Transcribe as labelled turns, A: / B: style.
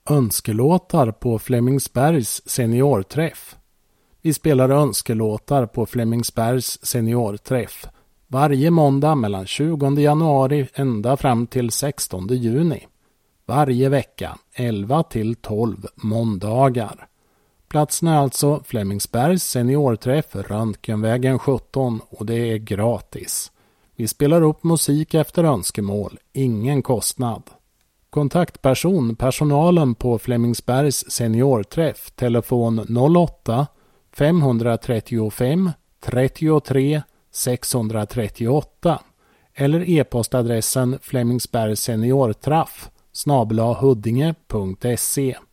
A: Önskelåtar på Flemingsbergs seniorträff. Vi spelar önskelåtar på Flemingsbergs seniorträff varje måndag mellan 20 januari ända fram till 16 juni. Varje vecka 11 till 12 måndagar. Platsen är alltså Flemingsbergs seniorträff, Röntgenvägen 17, och det är gratis. Vi spelar upp musik efter önskemål, ingen kostnad. Kontaktperson, personalen på Flemingsbergs seniorträff, telefon 08 535 33 638 eller e-postadressen flemingsbergseniortraff @huddinge.se.